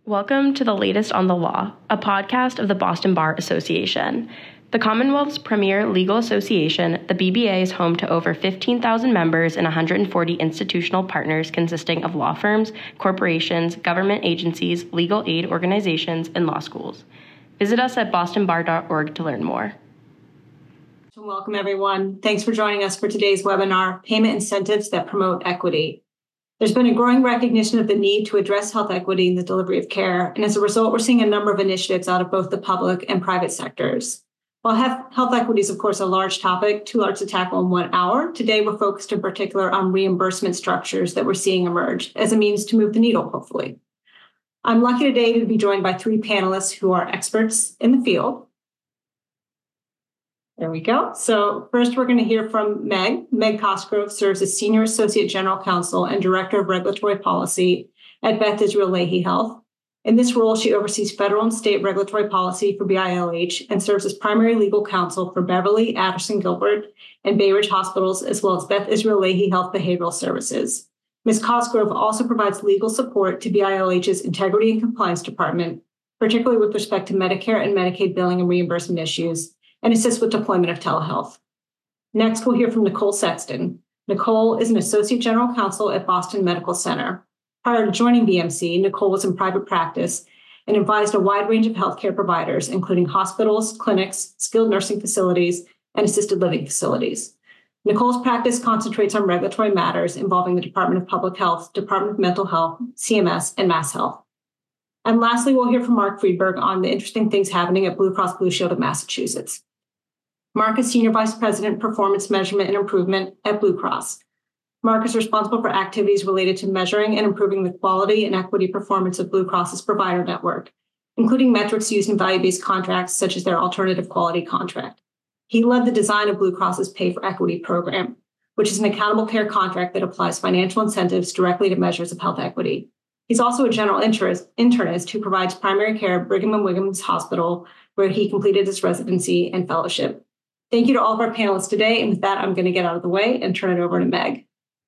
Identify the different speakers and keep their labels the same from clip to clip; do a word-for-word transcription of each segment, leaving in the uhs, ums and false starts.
Speaker 1: Welcome to the latest on the law, a podcast of the Boston Bar Association. The Commonwealth's premier legal association, the B B A is home to over fifteen thousand members and one hundred forty institutional partners consisting of law firms, corporations, government agencies, legal aid organizations, and law schools. Visit us at boston bar dot org to learn more.
Speaker 2: Welcome, everyone. Thanks for joining us for today's webinar, Payment Incentives That Promote Equity. There's been a growing recognition of the need to address health equity in the delivery of care, and as a result, we're seeing a number of initiatives out of both the public and private sectors. While health equity is, of course, a large topic, too large to tackle in one hour, today we're focused in particular on reimbursement structures that we're seeing emerge as a means to move the needle, hopefully. I'm lucky today to be joined by three panelists who are experts in the field. There we go. So first, we're going to hear from Meg. Meg Cosgrove serves as Senior Associate General Counsel and Director of Regulatory Policy at Beth Israel Lahey Health. In this role, she oversees federal and state regulatory policy for B I L H and serves as primary legal counsel for Beverly, Addison Gilbert, and Bay Ridge Hospitals, as well as Beth Israel Lahey Health Behavioral Services. Miz Cosgrove also provides legal support to B I L H's Integrity and Compliance Department, particularly with respect to Medicare and Medicaid billing and reimbursement issues, and assists with deployment of telehealth. Next, we'll hear from Nicole Sexton. Nicole is an Associate General Counsel at Boston Medical Center. Prior to joining B M C, Nicole was in private practice and advised a wide range of healthcare providers, including hospitals, clinics, skilled nursing facilities, and assisted living facilities. Nicole's practice concentrates on regulatory matters involving the Department of Public Health, Department of Mental Health, C M S, and Mass Health. And lastly, we'll hear from Mark Friedberg on the interesting things happening at Blue Cross Blue Shield of Massachusetts. Mark is Senior Vice President, Performance Measurement and Improvement at Blue Cross. Mark is responsible for activities related to measuring and improving the quality and equity performance of Blue Cross's provider network, including metrics used in value-based contracts such as their alternative quality contract. He led the design of Blue Cross's Pay for Equity program, which is an accountable care contract that applies financial incentives directly to measures of health equity. He's also a general interest, internist who provides primary care at Brigham and Women's Hospital, where he completed his residency and fellowship. Thank you to all of our panelists today. And with that, I'm going to get out of the way and turn it over to Meg.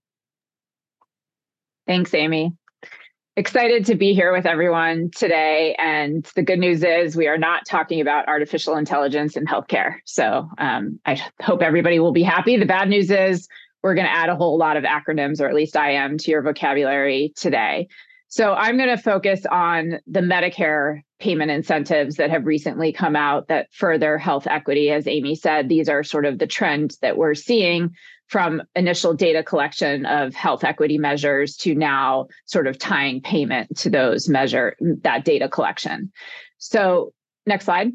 Speaker 3: Thanks, Amy. Excited to be here with everyone today. And the good news is we are not talking about artificial intelligence in healthcare. So um, I hope everybody will be happy. The bad news is we're going to add a whole lot of acronyms, or at least I am, to your vocabulary today. So I'm going to focus on the Medicare payment incentives that have recently come out that further health equity. As Amy said, these are sort of the trend that we're seeing from initial data collection of health equity measures to now sort of tying payment to those measure, that data collection. So next slide.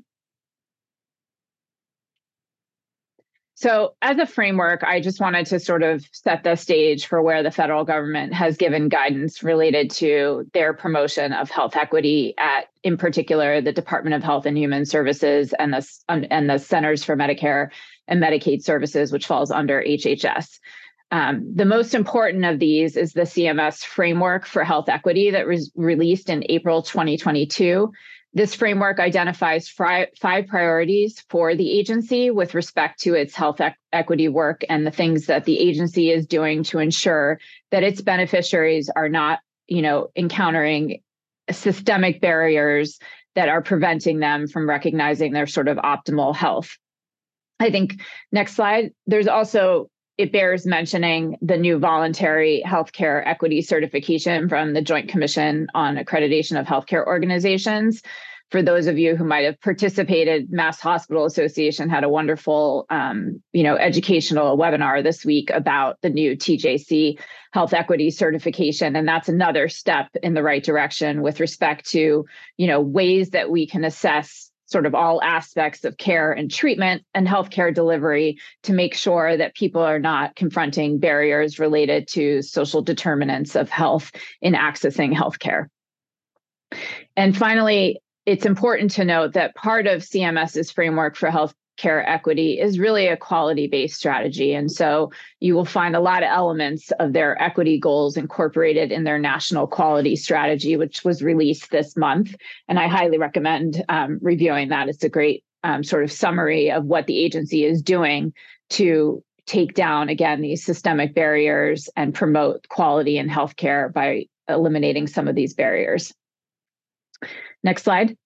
Speaker 3: So as a framework, I just wanted to sort of set the stage for where the federal government has given guidance related to their promotion of health equity at, in particular, the Department of Health and Human Services and the, and the Centers for Medicare and Medicaid Services, which falls under H H S. Um, the most important of these is the C M S framework for health equity that was released in April twenty twenty-two. This framework identifies five priorities for the agency with respect to its health e- equity work and the things that the agency is doing to ensure that its beneficiaries are not, you know, encountering systemic barriers that are preventing them from recognizing their sort of optimal health. I think next slide. There's also, it bears mentioning the new voluntary healthcare equity certification from the Joint Commission on Accreditation of Healthcare Organizations. For those of you who might have participated, Mass Hospital Association had a wonderful, um, you know, educational webinar this week about the new T J C health equity certification, and that's another step in the right direction with respect to, you know, ways that we can assess sort of all aspects of care and treatment and healthcare delivery to make sure that people are not confronting barriers related to social determinants of health in accessing healthcare. And finally, it's important to note that part of CMS's framework for healthcare equity is really a quality-based strategy. And so you will find a lot of elements of their equity goals incorporated in their national quality strategy, which was released this month. And I highly recommend um, reviewing that. It's a great um, sort of summary of what the agency is doing to take down, again, these systemic barriers and promote quality in healthcare by eliminating some of these barriers. Next slide.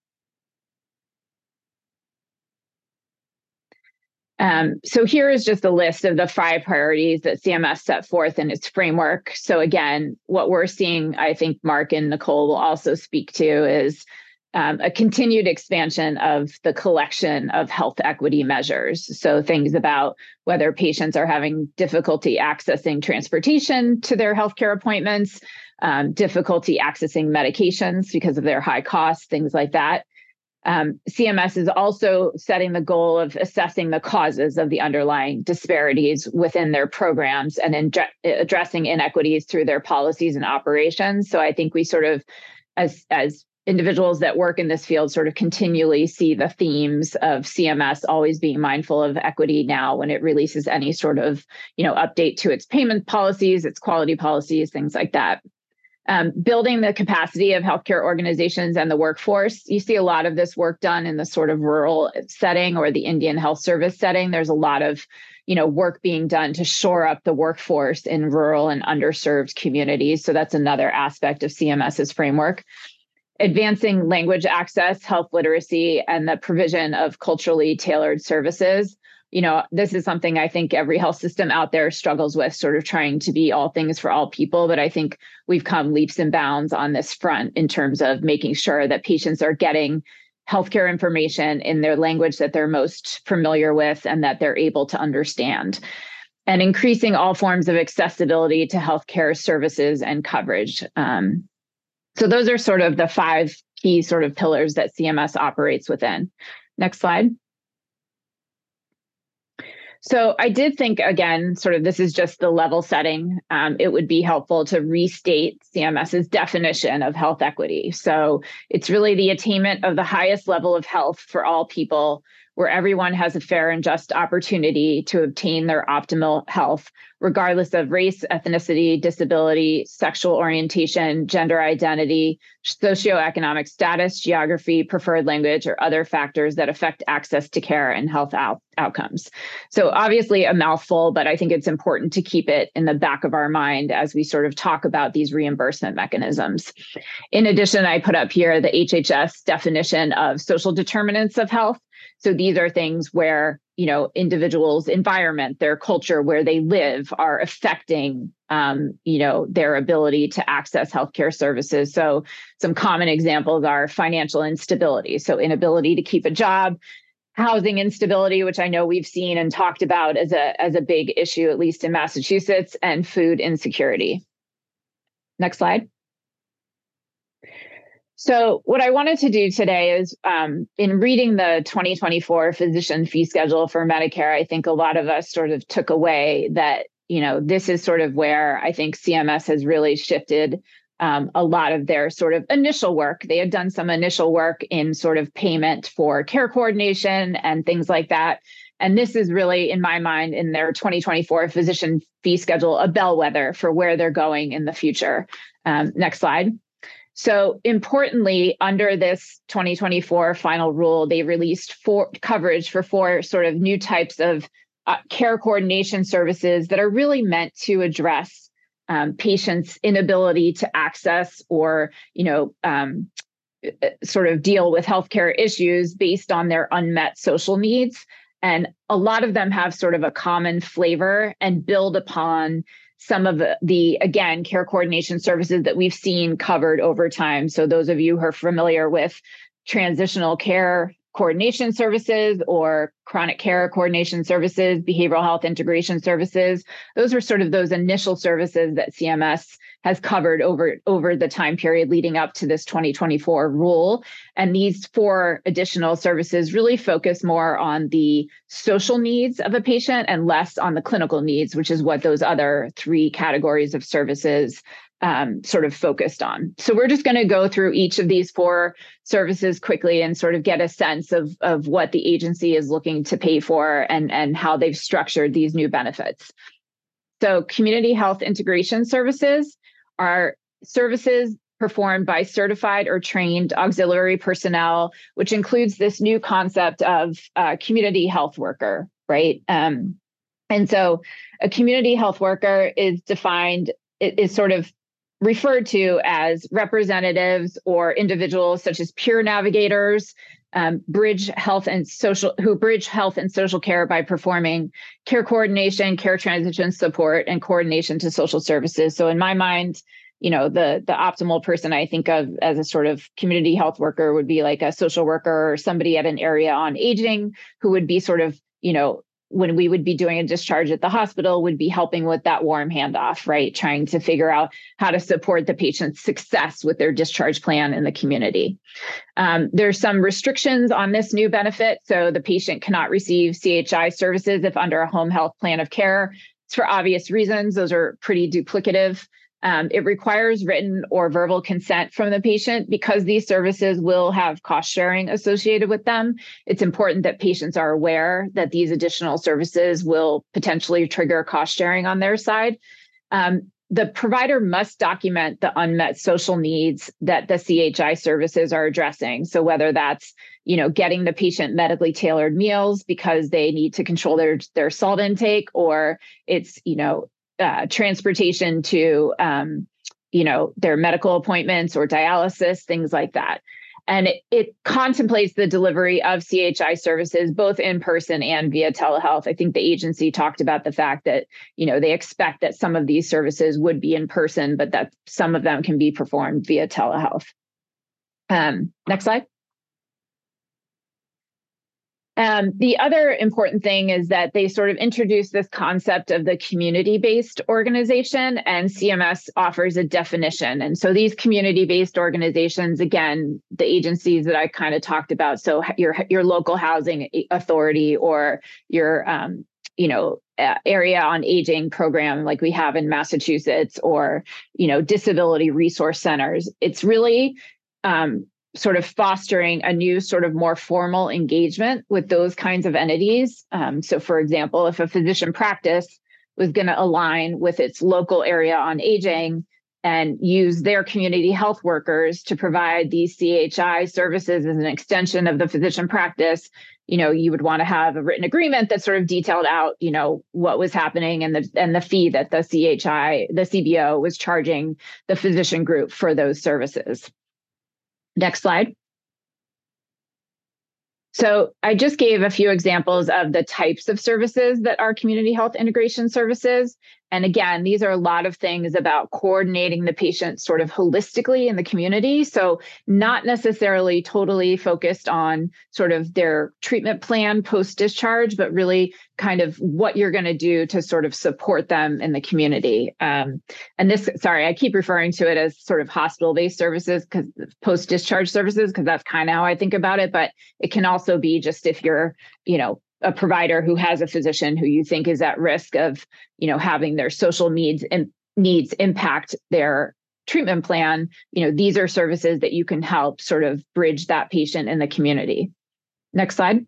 Speaker 3: Um, so here is just a list of the five priorities that C M S set forth in its framework. So again, what we're seeing, I think Mark and Nicole will also speak to, is um, a continued expansion of the collection of health equity measures. So things about whether patients are having difficulty accessing transportation to their healthcare appointments, um, difficulty accessing medications because of their high costs, things like that. Um, C M S is also setting the goal of assessing the causes of the underlying disparities within their programs and in addressing inequities through their policies and operations. So I think we sort of, as, as individuals that work in this field, sort of continually see the themes of C M S always being mindful of equity now when it releases any sort of, you know, update to its payment policies, its quality policies, things like that. Um, building the capacity of healthcare organizations and the workforce. You see a lot of this work done in the sort of rural setting or the Indian Health Service setting. There's a lot of, you know, work being done to shore up the workforce in rural and underserved communities. So that's another aspect of CMS's framework. Advancing language access, health literacy, and the provision of culturally tailored services. You know, this is something I think every health system out there struggles with, sort of trying to be all things for all people. But I think we've come leaps and bounds on this front in terms of making sure that patients are getting healthcare information in their language that they're most familiar with and that they're able to understand. And increasing all forms of accessibility to healthcare services and coverage. Um, so those are sort of the five key sort of pillars that C M S operates within. Next slide. So I did think, again, sort of this is just the level setting. Um, it would be helpful to restate CMS's definition of health equity. So it's really the attainment of the highest level of health for all people, where everyone has a fair and just opportunity to obtain their optimal health, regardless of race, ethnicity, disability, sexual orientation, gender identity, socioeconomic status, geography, preferred language, or other factors that affect access to care and health out- outcomes. So obviously a mouthful, but I think it's important to keep it in the back of our mind as we sort of talk about these reimbursement mechanisms. In addition, I put up here the H H S definition of social determinants of health. So these are things where, you know, individuals' environment, their culture, where they live are affecting, um, you know, their ability to access healthcare services. So some common examples are financial instability. So inability to keep a job, housing instability, which I know we've seen and talked about as a, as a big issue, at least in Massachusetts, and food insecurity. Next slide. So what I wanted to do today is, um, in reading the twenty twenty-four physician fee schedule for Medicare, I think a lot of us sort of took away that, you know, this is sort of where I think C M S has really shifted um, a lot of their sort of initial work. They had done some initial work in sort of payment for care coordination and things like that. And this is really, in my mind, in their twenty twenty-four physician fee schedule, a bellwether for where they're going in the future. Um, next slide. So importantly, under this twenty twenty-four final rule, they released four coverage for four sort of new types of uh, care coordination services that are really meant to address um, patients' inability to access or, you know, um, sort of deal with healthcare issues based on their unmet social needs. And a lot of them have sort of a common flavor and build upon some of the, the, again, care coordination services that we've seen covered over time. So those of you who are familiar with transitional care coordination services or chronic care coordination services, behavioral health integration services, those are sort of those initial services that C M S has covered over, over the time period leading up to this twenty twenty-four rule. And these four additional services really focus more on the social needs of a patient and less on the clinical needs, which is what those other three categories of services um, sort of focused on. So we're just going to go through each of these four services quickly and sort of get a sense of, of what the agency is looking to pay for and, and how they've structured these new benefits. So community health integration services are services performed by certified or trained auxiliary personnel, which includes this new concept of uh, community health worker, right? Um, and so a community health worker is defined, it is sort of referred to as representatives or individuals such as peer navigators, um, bridge health and social, who bridge health and social care by performing care coordination, care transition support, and coordination to social services. So in my mind, you know, the the optimal person I think of as a sort of community health worker would be like a social worker or somebody at an area on aging who would be sort of, you know, when we would be doing a discharge at the hospital, would be helping with that warm handoff, right? Trying to figure out how to support the patient's success with their discharge plan in the community. Um, there's some restrictions on this new benefit. So the patient cannot receive C H I services if under a home health plan of care. It's for obvious reasons. Those are pretty duplicative. Um, it requires written or verbal consent from the patient because these services will have cost sharing associated with them. It's important that patients are aware that these additional services will potentially trigger cost sharing on their side. Um, the provider must document the unmet social needs that the C H I services are addressing. So whether that's, you know, getting the patient medically tailored meals because they need to control their, their salt intake, or it's, you know, Uh, transportation to, um, you know, their medical appointments or dialysis, things like that. And it, it contemplates the delivery of C H I services, both in person and via telehealth. I think the agency talked about the fact that, you know, they expect that some of these services would be in person, but that some of them can be performed via telehealth. Um, next slide. Um, the other important thing is that they sort of introduced this concept of the community-based organization, and C M S offers a definition. And so these community-based organizations, again, the agencies that I kind of talked about, so your your local housing authority or your um, you know uh, area on aging program like we have in Massachusetts, or you know disability resource centers. It's really um, sort of fostering a new sort of more formal engagement with those kinds of entities. Um, so for example, if a physician practice was going to align with its local area on aging and use their community health workers to provide these C H I services as an extension of the physician practice, you know, you would want to have a written agreement that sort of detailed out, you know, what was happening and the and the fee that the C H I, the C B O was charging the physician group for those services. Next slide. So I just gave a few examples of the types of services that are community health integration services. And again, these are a lot of things about coordinating the patient sort of holistically in the community. So not necessarily totally focused on sort of their treatment plan post-discharge, but really kind of what you're going to do to sort of support them in the community. Um, and this, sorry, I keep referring to it as sort of hospital-based services, because post-discharge services, because that's kind of how I think about it. But it can also be just if you're, you know, a provider who has a physician who you think is at risk of, you know, having their social needs and needs impact their treatment plan, you know, these are services that you can help sort of bridge that patient in the community. Next slide.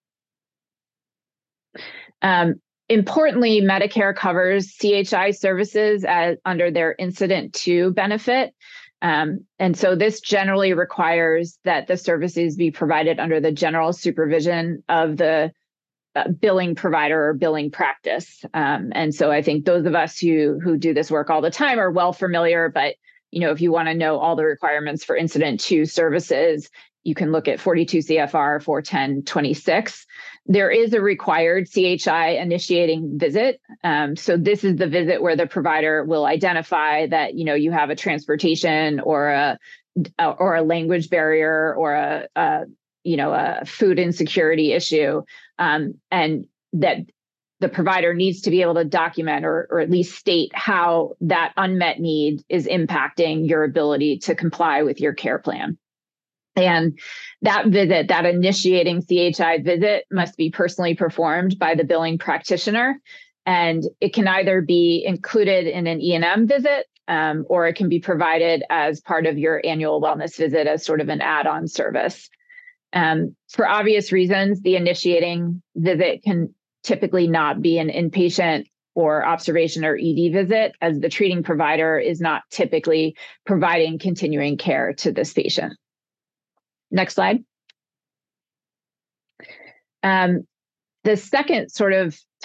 Speaker 3: Um, importantly, Medicare covers C H I services as, under their Incident to benefit. Um, and so this generally requires that the services be provided under the general supervision of the uh, billing provider or billing practice. Um, and so I think those of us who who do this work all the time are well familiar, but you know, if you want to know all the requirements for Incident to services, you can look at forty-two C F R four ten twenty-six. There is a required C H I initiating visit. Um, so this is the visit where the provider will identify that, you know, you have a transportation or a or a language barrier or a, a you know, a food insecurity issue, um, and that the provider needs to be able to document or, or at least state how that unmet need is impacting your ability to comply with your care plan. And that visit, that initiating C H I visit, must be personally performed by the billing practitioner. And it can either be included in an E and M visit, um, or it can be provided as part of your annual wellness visit as sort of an add-on service. Um, for obvious reasons, the initiating visit can typically not be an inpatient or observation or E D visit, as the treating provider is not typically providing continuing care to this patient. Next slide. Um, the second sort of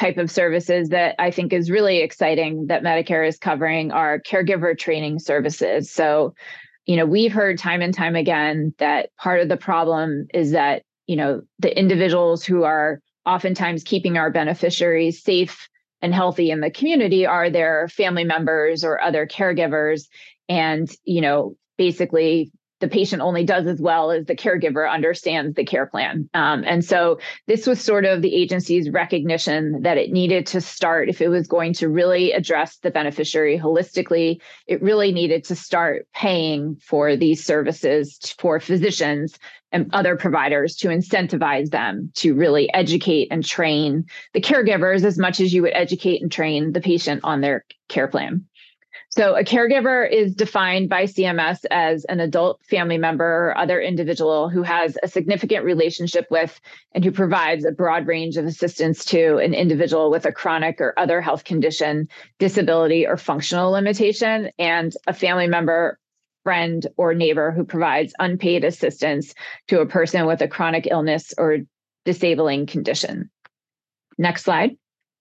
Speaker 3: type of services that I think is really exciting that Medicare is covering are caregiver training services. So, you know, we've heard time and time again that part of the problem is that, you know, the individuals who are oftentimes keeping our beneficiaries safe and healthy in the community are their family members or other caregivers. And, you know, basically the patient only does as well as the caregiver understands the care plan. Um, and so this was sort of the agency's recognition that it needed to start, if it was going to really address the beneficiary holistically, it really needed to start paying for these services for physicians and other providers to incentivize them to really educate and train the caregivers as much as you would educate and train the patient on their care plan. So a caregiver is defined by C M S as an adult family member or other individual who has a significant relationship with and who provides a broad range of assistance to an individual with a chronic or other health condition, disability, or functional limitation, and a family member, friend, or neighbor who provides unpaid assistance to a person with a chronic illness or disabling condition. Next slide.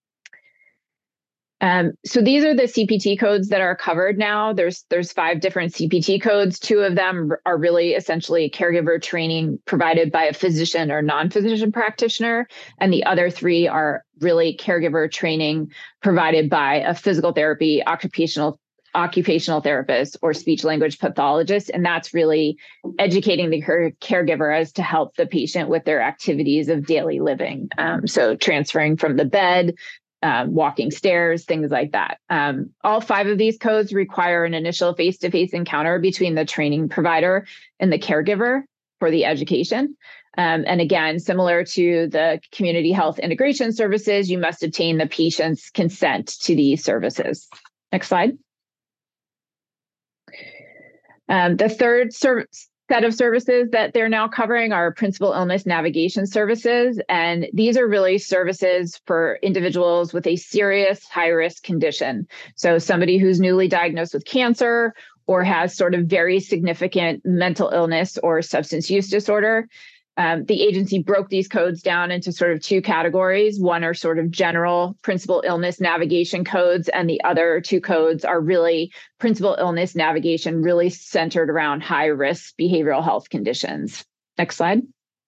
Speaker 3: Um, so these are the C P T codes that are covered now. There's there's five different C P T codes. Two of them are really essentially caregiver training provided by a physician or non-physician practitioner, and the other three are really caregiver training provided by a physical therapy, occupational occupational therapist, or speech language pathologist. And that's really educating the care- caregiver as to help the patient with their activities of daily living. Um, so transferring from the bed, Um, walking stairs, things like that. Um, all five of these codes require an initial face-to-face encounter between the training provider and the caregiver for the education. Um, and again, similar to the community health integration services, you must obtain the patient's consent to these services. Next slide. Um, the third service set of services that they're now covering are principal illness navigation services. And these are really services for individuals with a serious high-risk condition. So somebody who's newly diagnosed with cancer or has sort of very significant mental illness or substance use disorder. Um, the agency broke these codes down into sort of two categories. One are sort of general principal illness navigation codes, and the other two codes are really principal illness navigation, really centered around high-risk behavioral health conditions. Next slide.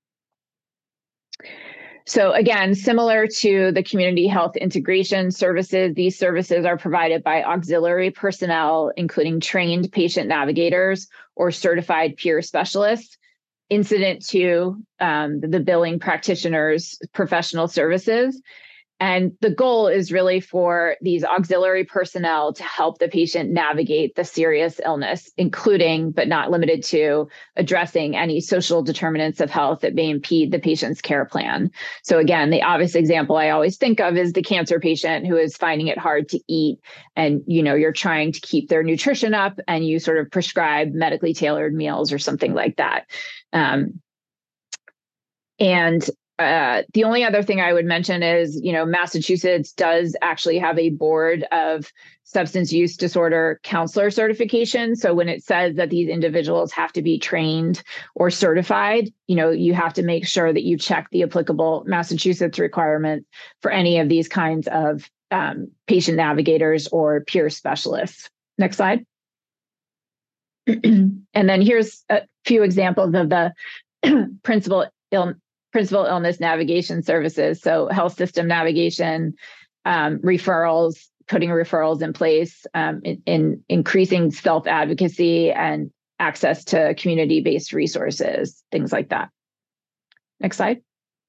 Speaker 3: So again, similar to the community health integration services, these services are provided by auxiliary personnel, including trained patient navigators or certified peer specialists, incident to um, the billing practitioner's professional services. And the goal is really for these auxiliary personnel to help the patient navigate the serious illness, including, but not limited to, addressing any social determinants of health that may impede the patient's care plan. So again, the obvious example I always think of is the cancer patient who is finding it hard to eat, and you know, you're trying to keep their nutrition up and you sort of prescribe medically tailored meals or something like that. Um, and Uh, the only other thing I would mention is, you know, Massachusetts does actually have a board of substance use disorder counselor certification. So when it says that these individuals have to be trained or certified, you know, you have to make sure that you check the applicable Massachusetts requirement for any of these kinds of um, patient navigators or peer specialists. Next slide. And then here's a few examples of the principal illness principal illness navigation services. So health system navigation, um, referrals, putting referrals in place, um, in, in increasing self-advocacy and access to community-based resources, things like that. Next slide.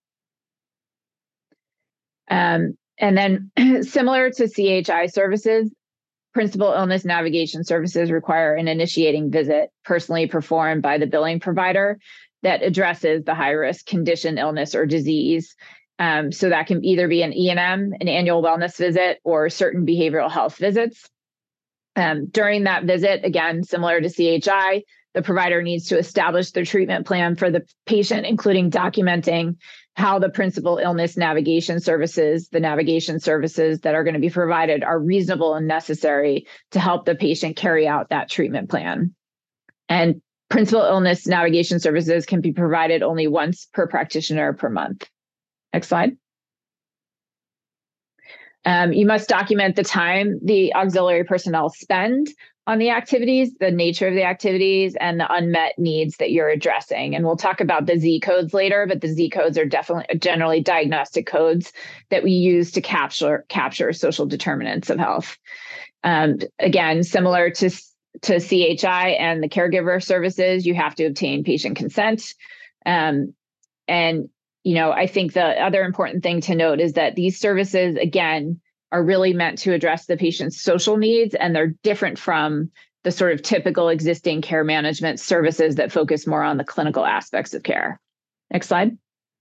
Speaker 3: Um, and then similar to C H I services, principal illness navigation services require an initiating visit personally performed by the billing provider that addresses the high-risk condition, illness, or disease. Um, so that can either be an E and M, an annual wellness visit, or certain behavioral health visits. Um, during that visit, again, similar to C H I, the provider needs to establish the treatment plan for the patient, including documenting how the principal illness navigation services, the navigation services that are going to be provided, are reasonable and necessary to help the patient carry out that treatment plan. And principal illness navigation services can be provided only once per practitioner per month. Next slide. Um, you must document the time the auxiliary personnel spend on the activities, the nature of the activities, and the unmet needs that you're addressing. And we'll talk about the Z codes later, but the Z codes are definitely generally diagnostic codes that we use to capture capture social determinants of health. Um, again, similar to, to C H I and the caregiver services, you have to obtain patient consent. Um, and, you know, I think the other important thing to note is that these services, again, are really meant to address the patient's social needs, and they're different from the sort of typical existing care management services that focus more on the clinical aspects of care. Next slide.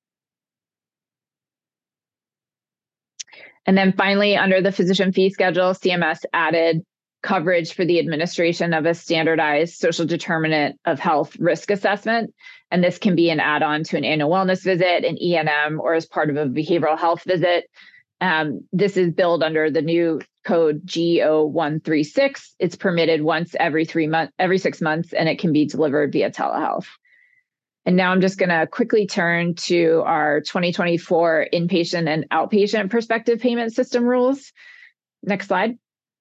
Speaker 3: And then finally, under the physician fee schedule, C M S added coverage for the administration of a standardized social determinant of health risk assessment. And this can be an add-on to an annual wellness visit, an E N M, or as part of a behavioral health visit. Um, this is billed under the new code G zero one three six. It's permitted once every three months, every six months, and it can be delivered via telehealth. And now I'm just going to quickly turn to our twenty twenty-four inpatient and outpatient prospective payment system rules. Next slide.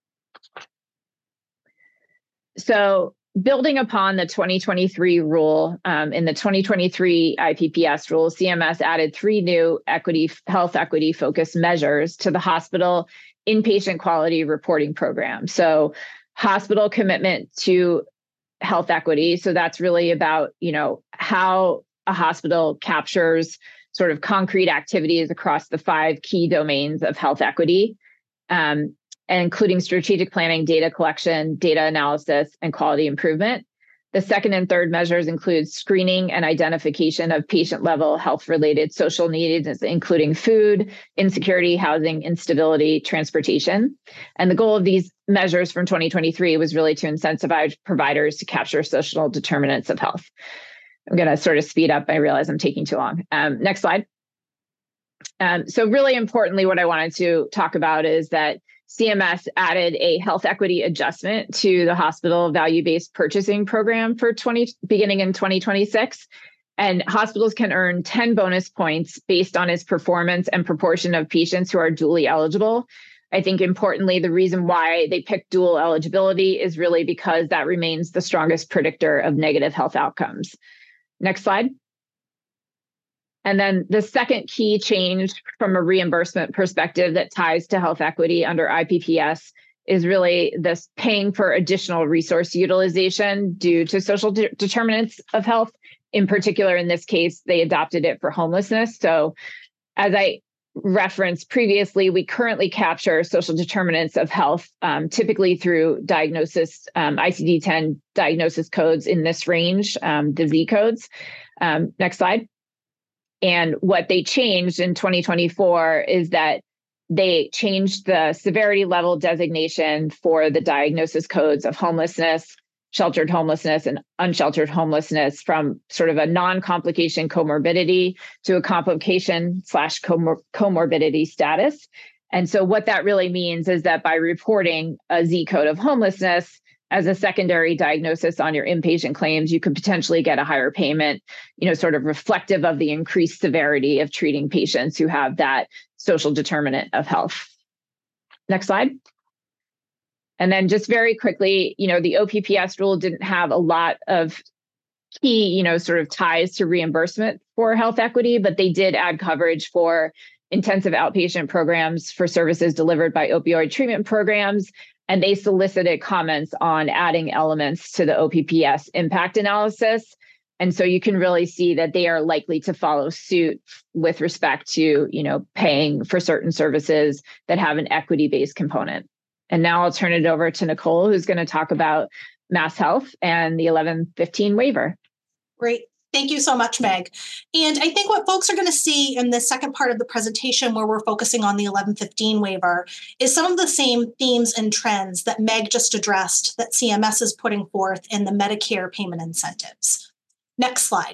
Speaker 3: So building upon the twenty twenty-three rule, um, in the twenty twenty-three I P P S rule, C M S added three new equity, health equity focused measures to the hospital inpatient quality reporting program. So hospital commitment to health equity. So that's really about, you know, how a hospital captures sort of concrete activities across the five key domains of health equity. Um, and including strategic planning, data collection, data analysis, and quality improvement. The second and third measures include screening and identification of patient-level health-related social needs, including food, insecurity, housing, instability, transportation. And the goal of these measures from twenty twenty-three was really to incentivize providers to capture social determinants of health. I'm going to sort of speed up. I realize I'm taking too long. Um, next slide. Um, so really importantly, what I wanted to talk about is that C M S added a health equity adjustment to the hospital value-based purchasing program for twenty beginning in twenty twenty-six. And hospitals can earn ten bonus points based on its performance and proportion of patients who are dually eligible. I think importantly, the reason why they picked dual eligibility is really because that remains the strongest predictor of negative health outcomes. Next slide. And then the second key change from a reimbursement perspective that ties to health equity under I P P S is really this paying for additional resource utilization due to social de- determinants of health. In particular, in this case, they adopted it for homelessness. So as I referenced previously, we currently capture social determinants of health, um, typically through diagnosis, um, I C D ten diagnosis codes in this range, um, the Z codes. Um, next slide. And what they changed in twenty twenty-four is that they changed the severity level designation for the diagnosis codes of homelessness, sheltered homelessness, and unsheltered homelessness from sort of a non-complication comorbidity to a complication slash comor- comorbidity status. And so what that really means is that by reporting a Z code of homelessness as a secondary diagnosis on your inpatient claims, you could potentially get a higher payment, you know, sort of reflective of the increased severity of treating patients who have that social determinant of health. Next slide. And then just very quickly, you know, the O P P S rule didn't have a lot of key, you know, sort of ties to reimbursement for health equity, but they did add coverage for intensive outpatient programs for services delivered by opioid treatment programs. And they solicited comments on adding elements to the O P P S impact analysis. And so you can really see that they are likely to follow suit with respect to, you know, paying for certain services that have an equity-based component. And now I'll turn it over to Nicole, who's going to talk about MassHealth and the eleven fifteen waiver.
Speaker 4: Great. Thank you so much, Meg. And I think what folks are going to see in the second part of the presentation, where we're focusing on the eleven fifteen waiver, is some of the same themes and trends that Meg just addressed that C M S is putting forth in the Medicare payment incentives. Next slide.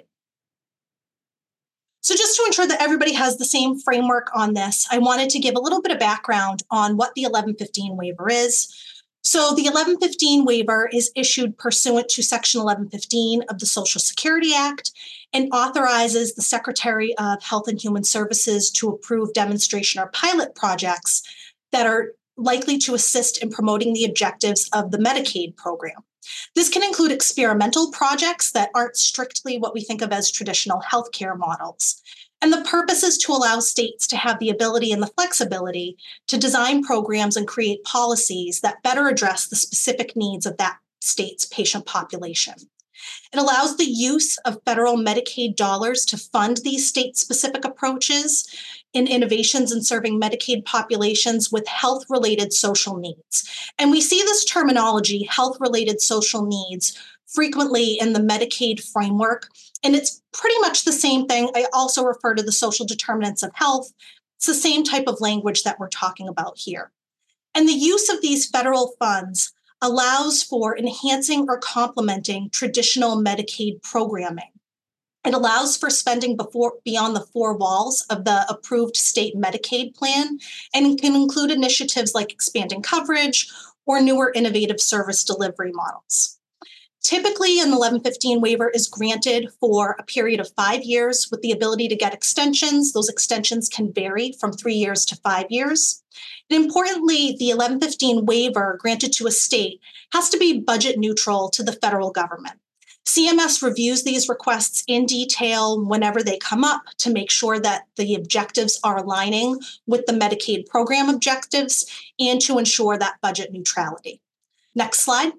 Speaker 4: So just to ensure that everybody has the same framework on this, I wanted to give a little bit of background on what the eleven fifteen waiver is. So the eleven fifteen waiver is issued pursuant to Section eleven fifteen of the Social Security Act and authorizes the Secretary of Health and Human Services to approve demonstration or pilot projects that are likely to assist in promoting the objectives of the Medicaid program. This can include experimental projects that aren't strictly what we think of as traditional healthcare models. And the purpose is to allow states to have the ability and the flexibility to design programs and create policies that better address the specific needs of that state's patient population. It allows the use of federal Medicaid dollars to fund these state-specific approaches in innovations in serving Medicaid populations with health-related social needs. And we see this terminology, health-related social needs, frequently in the Medicaid framework. And it's pretty much the same thing. I also refer to the social determinants of health. It's the same type of language that we're talking about here. And the use of these federal funds allows for enhancing or complementing traditional Medicaid programming. It allows for spending before, beyond the four walls of the approved state Medicaid plan and can include initiatives like expanding coverage or newer innovative service delivery models. Typically, an eleven fifteen waiver is granted for a period of five years with the ability to get extensions. Those extensions can vary from three years to five years. And importantly, the eleven fifteen waiver granted to a state has to be budget neutral to the federal government. C M S reviews these requests in detail whenever they come up to make sure that the objectives are aligning with the Medicaid program objectives and to ensure that budget neutrality. Next slide.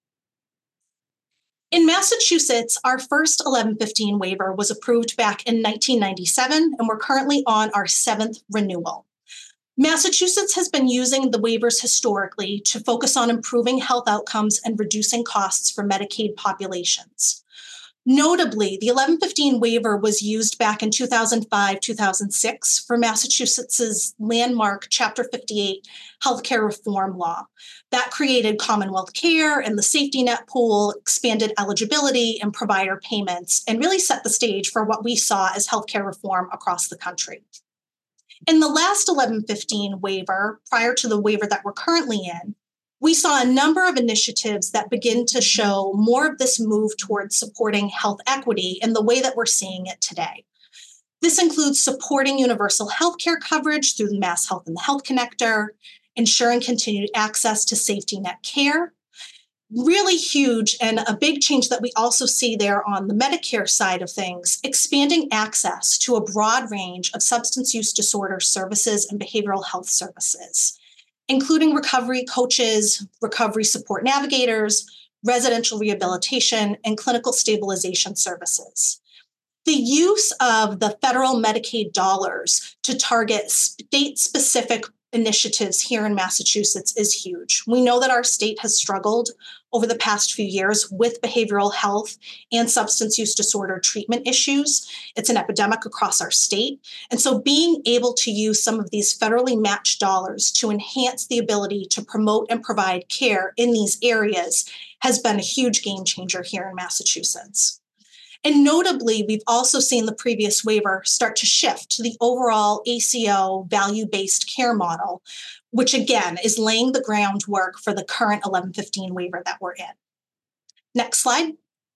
Speaker 4: In Massachusetts, our first eleven fifteen waiver was approved back in nineteen ninety-seven, and we're currently on our seventh renewal. Massachusetts has been using the waivers historically to focus on improving health outcomes and reducing costs for Medicaid populations. Notably, the eleven fifteen waiver was used back in two thousand five, two thousand six for Massachusetts's landmark Chapter fifty-eight healthcare reform law. That created Commonwealth Care and the safety net pool, expanded eligibility and provider payments, and really set the stage for what we saw as healthcare reform across the country. In the last eleven fifteen waiver, prior to the waiver that we're currently in, we saw a number of initiatives that begin to show more of this move towards supporting health equity in the way that we're seeing it today. This includes supporting universal healthcare coverage through the Mass Health and the Health Connector, ensuring continued access to safety net care. Really huge and a big change that we also see there on the Medicare side of things, expanding access to a broad range of substance use disorder services and behavioral health services, including recovery coaches, recovery support navigators, residential rehabilitation, and clinical stabilization services. The use of the federal Medicaid dollars to target state-specific initiatives here in Massachusetts is huge. We know that our state has struggled over the past few years with behavioral health and substance use disorder treatment issues. It's an epidemic across our state. And so being able to use some of these federally matched dollars to enhance the ability to promote and provide care in these areas has been a huge game changer here in Massachusetts. And notably, we've also seen the previous waiver start to shift to the overall A C O value-based care model, which again is laying the groundwork for the current eleven fifteen waiver that we're in. Next slide.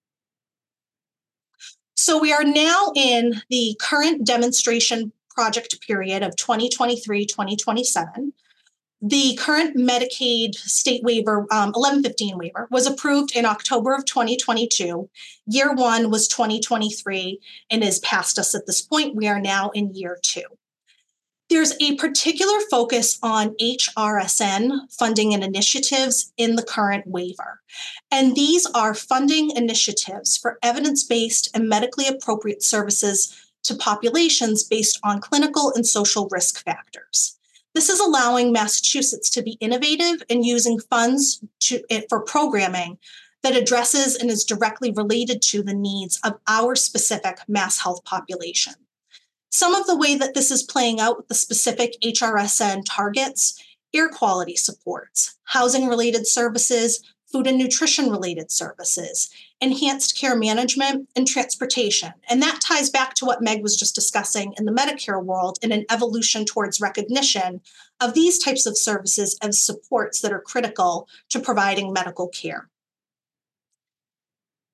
Speaker 4: So we are now in the current demonstration project period of twenty twenty-three, twenty twenty-seven. The current Medicaid state waiver, um, eleven fifteen waiver, was approved in October of twenty twenty-two. Year one was twenty twenty-three and is past us at this point. We are now in year two. There's a particular focus on H R S N funding and initiatives in the current waiver. And these are funding initiatives for evidence-based and medically appropriate services to populations based on clinical and social risk factors. This is allowing Massachusetts to be innovative in using funds to, for programming that addresses and is directly related to the needs of our specific mass health population. Some of the way that this is playing out with the specific H R S N targets: air quality supports, housing-related services, food and nutrition-related services, enhanced care management, and transportation. And that ties back to what Meg was just discussing in the Medicare world in an evolution towards recognition of these types of services as supports that are critical to providing medical care.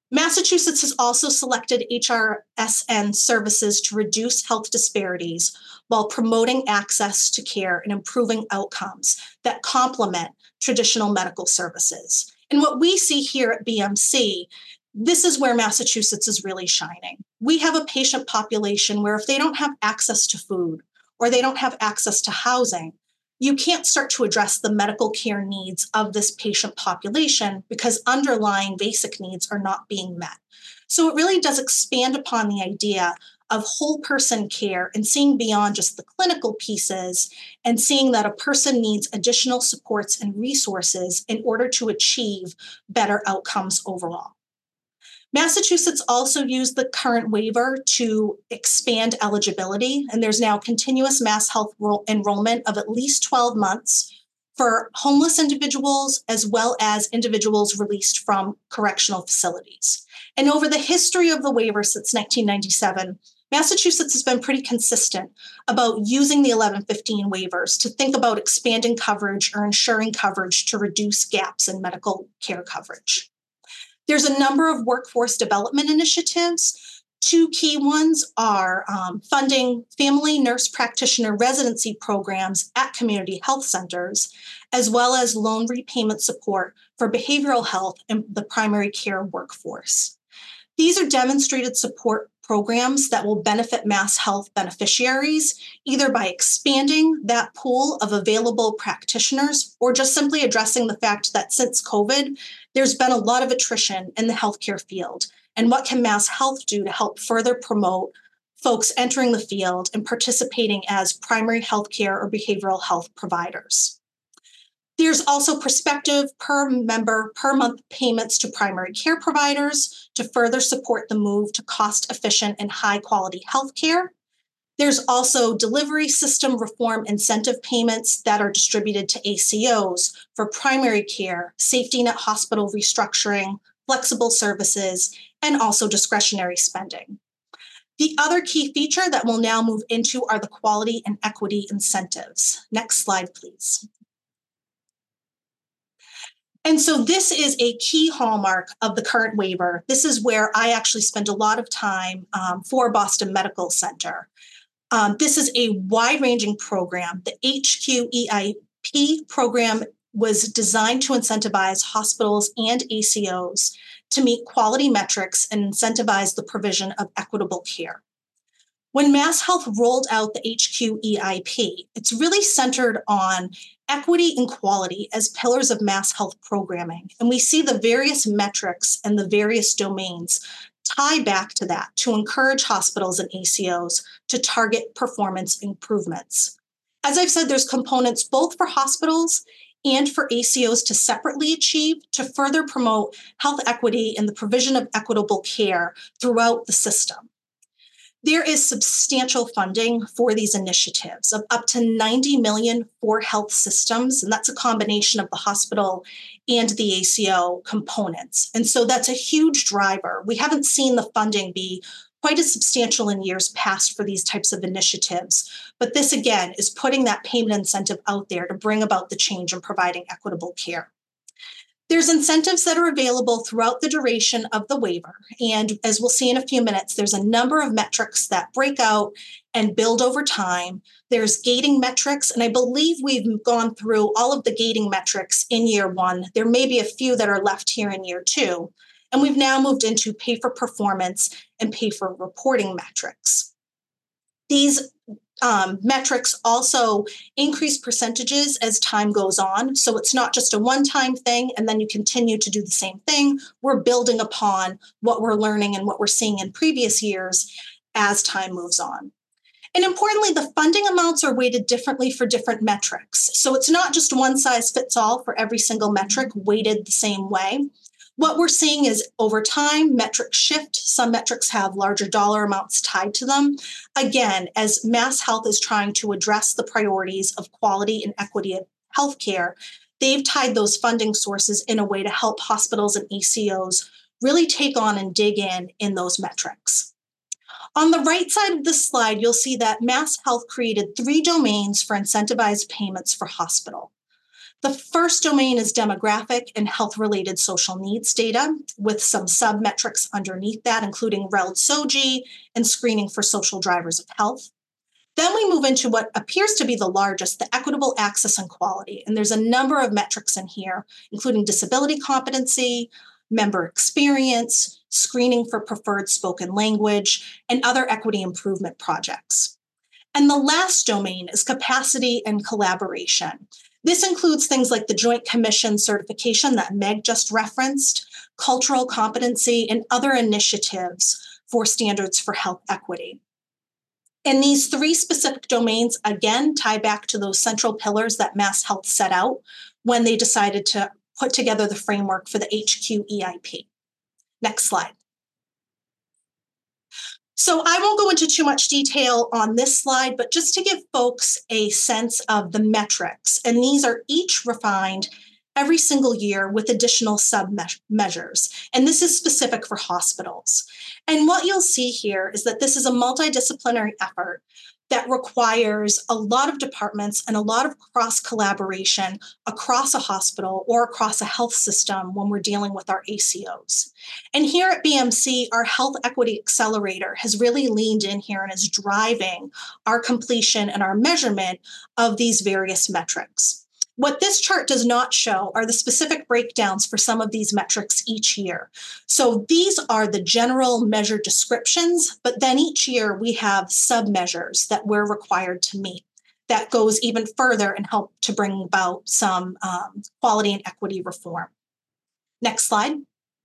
Speaker 4: Massachusetts has also selected H R S N services to reduce health disparities while promoting access to care and improving outcomes that complement traditional medical services. And what we see here at B M C, this is where Massachusetts is really shining. We have a patient population where if they don't have access to food or they don't have access to housing, you can't start to address the medical care needs of this patient population because underlying basic needs are not being met. So it really does expand upon the idea of whole person care and seeing beyond just the clinical pieces and seeing that a person needs additional supports and resources in order to achieve better outcomes overall. Massachusetts also used the current waiver to expand eligibility, and there's now continuous mass health ro- enrollment of at least twelve months for homeless individuals as well as individuals released from correctional facilities. And over the history of the waiver since nineteen ninety-seven, Massachusetts has been pretty consistent about using the eleven fifteen waivers to think about expanding coverage or ensuring coverage to reduce gaps in medical care coverage. There's a number of workforce development initiatives. Two key ones are um, funding family nurse practitioner residency programs at community health centers, as well as loan repayment support for behavioral health and the primary care workforce. These are demonstrated support programs that will benefit Mass Health beneficiaries, either by expanding that pool of available practitioners or just simply addressing the fact that since COVID, there's been a lot of attrition in the healthcare field. And what can Mass Health do to help further promote folks entering the field and participating as primary healthcare or behavioral health providers? There's also prospective per member per month payments to primary care providers to further support the move to cost-efficient and high-quality healthcare. There's also delivery system reform incentive payments that are distributed to A C Os for primary care, safety net hospital restructuring, flexible services, and also discretionary spending. The other key feature that we'll now move into are the quality and equity incentives. Next slide, please. And so this is a key hallmark of the current waiver. This is where I actually spend a lot of time um, for Boston Medical Center. Um, this is a wide-ranging program. The H Q E I P program was designed to incentivize hospitals and A C Os to meet quality metrics and incentivize the provision of equitable care. When Mass Health rolled out the H Q E I P, it's really centered on equity and quality as pillars of Mass Health programming. And we see the various metrics and the various domains tie back to that to encourage hospitals and A C Os to target performance improvements. As I've said, there's components both for hospitals and for A C Os to separately achieve to further promote health equity and the provision of equitable care throughout the system. There is substantial funding for these initiatives of up to ninety million dollars for health systems, and that's a combination of the hospital and the A C O components. And so that's a huge driver. We haven't seen the funding be quite as substantial in years past for these types of initiatives. But this, again, is putting that payment incentive out there to bring about the change in providing equitable care. There's incentives that are available throughout the duration of the waiver. And as we'll see in a few minutes, there's a number of metrics that break out and build over time. There's gating metrics, and I believe we've gone through all of the gating metrics in year one. There may be a few that are left here in year two. And we've now moved into pay for performance and pay for reporting metrics. These Um, metrics also increase percentages as time goes on. So it's not just a one-time thing and then you continue to do the same thing. We're building upon what we're learning and what we're seeing in previous years as time moves on. And importantly, the funding amounts are weighted differently for different metrics. So it's not just one size fits all for every single metric weighted the same way. What we're seeing is over time, metrics shift. Some metrics have larger dollar amounts tied to them. Again, as Mass Health is trying to address the priorities of quality and equity of healthcare, they've tied those funding sources in a way to help hospitals and A C Os really take on and dig in in those metrics. On the right side of this slide, you'll see that Mass Health created three domains for incentivized payments for hospital. The first domain is demographic and health-related social needs data, with some sub-metrics underneath that, including R E L D S O G I and screening for social drivers of health. Then we move into what appears to be the largest, the equitable access and quality. And there's a number of metrics in here, including disability competency, member experience, screening for preferred spoken language, and other equity improvement projects. And the last domain is capacity and collaboration. This includes things like the Joint Commission certification that Meg just referenced, cultural competency, and other initiatives for standards for health equity. And these three specific domains, again, tie back to those central pillars that MassHealth set out when they decided to put together the framework for the H Q E I P. Next slide. So I won't go into too much detail on this slide, but just to give folks a sense of the metrics, and these are each refined every single year with additional sub-measures, and this is specific for hospitals. And what you'll see here is that this is a multidisciplinary effort that requires a lot of departments and a lot of cross-collaboration across a hospital or across a health system when we're dealing with our A C Os. And here at B M C, our Health Equity Accelerator has really leaned in here and is driving our completion and our measurement of these various metrics. What this chart does not show are the specific breakdowns for some of these metrics each year. So these are the general measure descriptions, but then each year we have sub-measures that we're required to meet that goes even further and help to bring about some um, quality and equity reform. Next slide.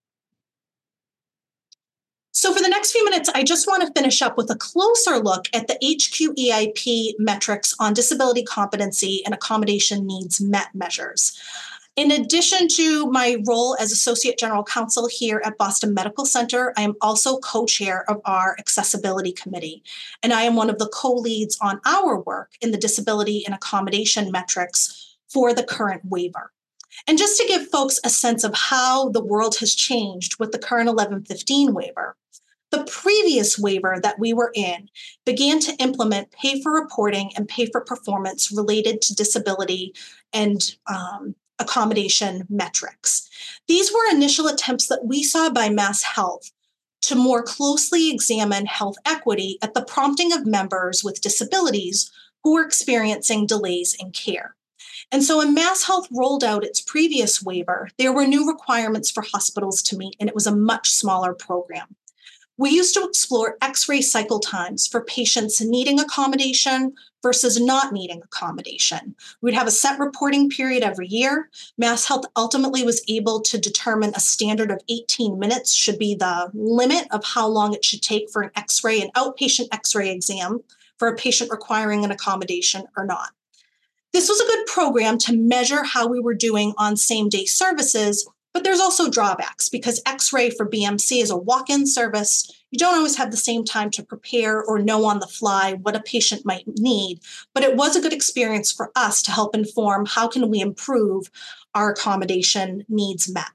Speaker 4: So for the next few minutes, I just want to finish up with a closer look at the H Q E I P metrics on disability competency and accommodation needs met measures. In addition to my role as Associate General Counsel here at Boston Medical Center, I am also co-chair of our Accessibility Committee, and I am one of the co-leads on our work in the disability and accommodation metrics for the current waiver. And just to give folks a sense of how the world has changed with the current eleven fifteen waiver, the previous waiver that we were in began to implement pay for reporting and pay for performance related to disability and um, accommodation metrics. These were initial attempts that we saw by MassHealth to more closely examine health equity at the prompting of members with disabilities who were experiencing delays in care. And so when MassHealth rolled out its previous waiver, there were new requirements for hospitals to meet, and it was a much smaller program. We used to explore X-ray cycle times for patients needing accommodation versus not needing accommodation. We'd have a set reporting period every year. MassHealth ultimately was able to determine a standard of eighteen minutes should be the limit of how long it should take for an X-ray, an outpatient X-ray exam for a patient requiring an accommodation or not. This was a good program to measure how we were doing on same-day services, but there's also drawbacks because X-ray for B M C is a walk-in service. You don't always have the same time to prepare or know on the fly what a patient might need, but it was a good experience for us to help inform how can we improve our accommodation needs met.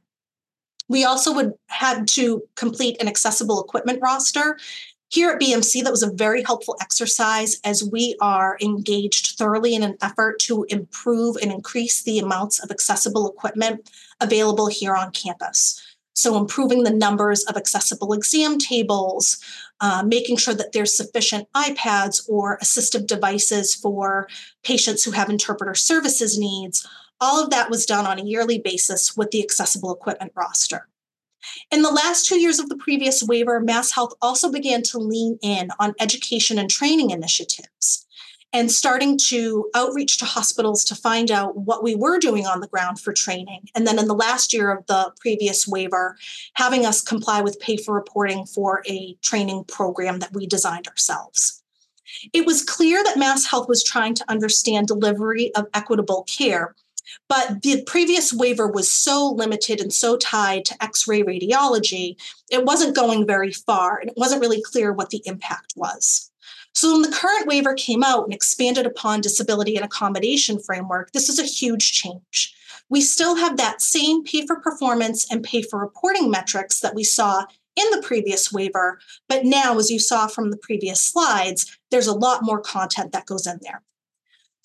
Speaker 4: We also would had to complete an accessible equipment roster. Here at B M C, that was a very helpful exercise as we are engaged thoroughly in an effort to improve and increase the amounts of accessible equipment available here on campus. So improving the numbers of accessible exam tables, uh, making sure that there's sufficient iPads or assistive devices for patients who have interpreter services needs. All of that was done on a yearly basis with the accessible equipment roster. In the last two years of the previous waiver, MassHealth also began to lean in on education and training initiatives and starting to outreach to hospitals to find out what we were doing on the ground for training. And then in the last year of the previous waiver, having us comply with pay for reporting for a training program that we designed ourselves. It was clear that MassHealth was trying to understand delivery of equitable care, but the previous waiver was so limited and so tied to X-ray radiology, it wasn't going very far, and it wasn't really clear what the impact was. So when the current waiver came out and expanded upon disability and accommodation framework, this is a huge change. We still have that same pay for performance and pay for reporting metrics that we saw in the previous waiver, but now, as you saw from the previous slides, there's a lot more content that goes in there.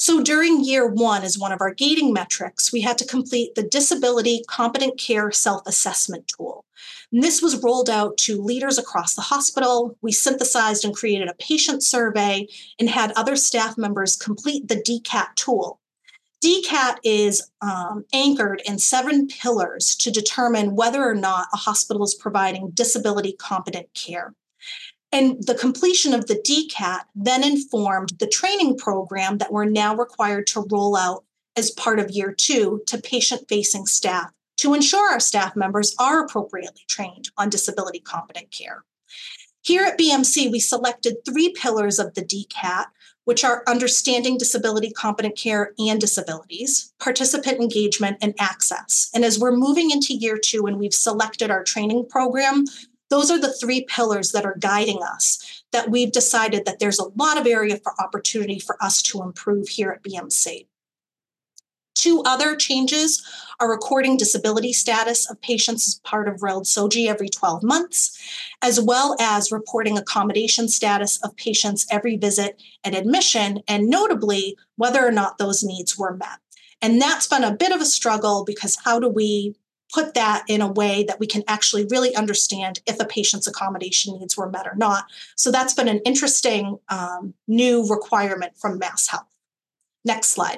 Speaker 4: So during year one, as one of our gating metrics, we had to complete the Disability Competent Care Self-Assessment Tool. And this was rolled out to leaders across the hospital. We synthesized and created a patient survey and had other staff members complete the D CAT tool. D CAT is um, anchored in seven pillars to determine whether or not a hospital is providing disability competent care. And the completion of the D CAT then informed the training program that we're now required to roll out as part of year two to patient-facing staff to ensure our staff members are appropriately trained on disability competent care. Here at B M C, we selected three pillars of the D CAT, which are understanding disability competent care and disabilities, participant engagement, and access. And as we're moving into year two and we've selected our training program, those are the three pillars that are guiding us, that we've decided that there's a lot of area for opportunity for us to improve here at B M C. Two other changes are recording disability status of patients as part of R E L D S O G I every twelve months, as well as reporting accommodation status of patients every visit and admission, and notably, whether or not those needs were met. And that's been a bit of a struggle, because how do we put that in a way that we can actually really understand if a patient's accommodation needs were met or not? So that's been an interesting um, new requirement from MassHealth. Next slide.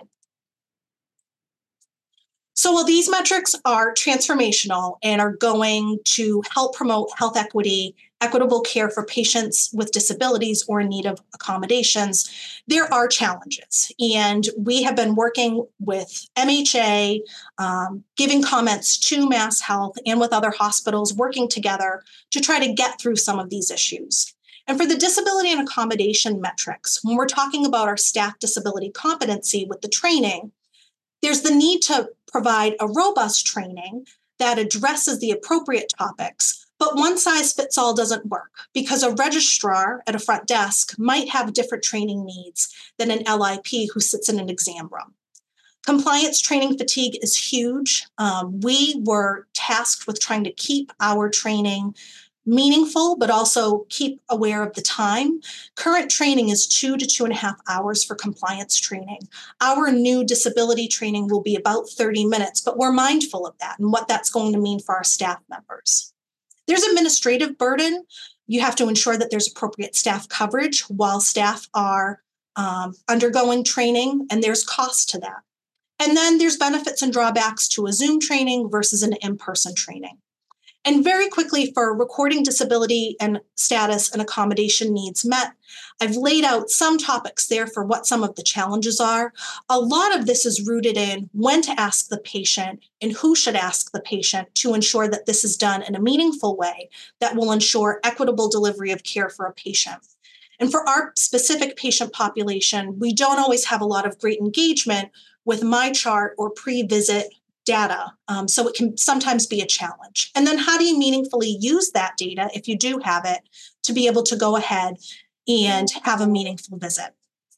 Speaker 4: So while these metrics are transformational and are going to help promote health equity, equitable care for patients with disabilities or in need of accommodations, there are challenges. And we have been working with M H A, um, giving comments to MassHealth and with other hospitals, working together to try to get through some of these issues. And for the disability and accommodation metrics, when we're talking about our staff disability competency with the training, there's the need to provide a robust training that addresses the appropriate topics, but one size fits all doesn't work, because a registrar at a front desk might have different training needs than an L I P who sits in an exam room. Compliance training fatigue is huge. Um, we were tasked with trying to keep our training meaningful, but also keep aware of the time. Current training is two to two and a half hours for compliance training. Our new disability training will be about thirty minutes, but we're mindful of that and what that's going to mean for our staff members. There's administrative burden. You have to ensure that there's appropriate staff coverage while staff are um, undergoing training, and there's cost to that. And then there's benefits and drawbacks to a Zoom training versus an in-person training. And very quickly, for recording disability and status and accommodation needs met, I've laid out some topics there for what some of the challenges are. A lot of this is rooted in when to ask the patient and who should ask the patient to ensure that this is done in a meaningful way that will ensure equitable delivery of care for a patient. And for our specific patient population, we don't always have a lot of great engagement with MyChart or pre-visit data. Um, so it can sometimes be a challenge. And then how do you meaningfully use that data, if you do have it, to be able to go ahead and have a meaningful visit?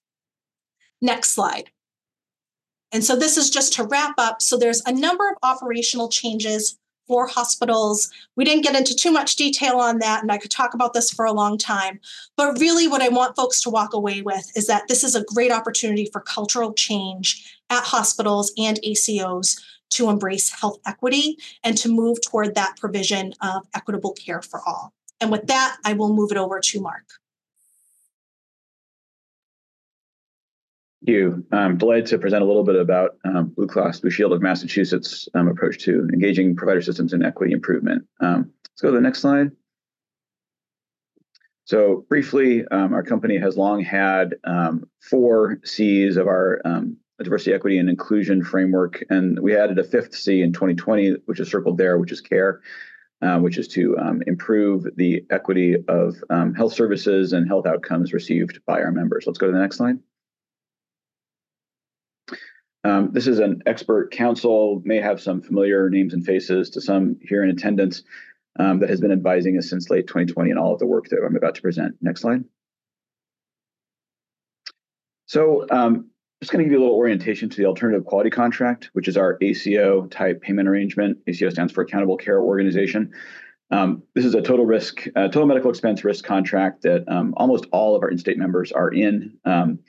Speaker 4: Next slide. And so this is just to wrap up. So there's a number of operational changes for hospitals. We didn't get into too much detail on that, and I could talk about this for a long time. But really what I want folks to walk away with is that this is a great opportunity for cultural change at hospitals and A C Os to embrace health equity and to move toward that provision of equitable care for all. And with that, I will move it over to Mark.
Speaker 5: Thank you. I'm delighted to present a little bit about um, Blue Cross Blue Shield of Massachusetts' um, approach to engaging provider systems in equity improvement. Um, let's go to the next slide. So briefly, um, our company has long had um, four C's of our um, diversity, equity, and inclusion framework, and we added a fifth C in twenty twenty, which is circled there, which is care, uh, which is to um, improve the equity of um, health services and health outcomes received by our members. Let's go to the next slide. Um, this is an expert council, may have some familiar names and faces to some here in attendance, um, that has been advising us since late twenty twenty in all of the work that I'm about to present. Next slide. So um, just going to give you a little orientation to the alternative quality contract, which is our A C O type payment arrangement. A C O stands for Accountable Care Organization. Um, this is a total risk, uh, total medical expense risk contract that um, almost all of our in-state members are in. Um,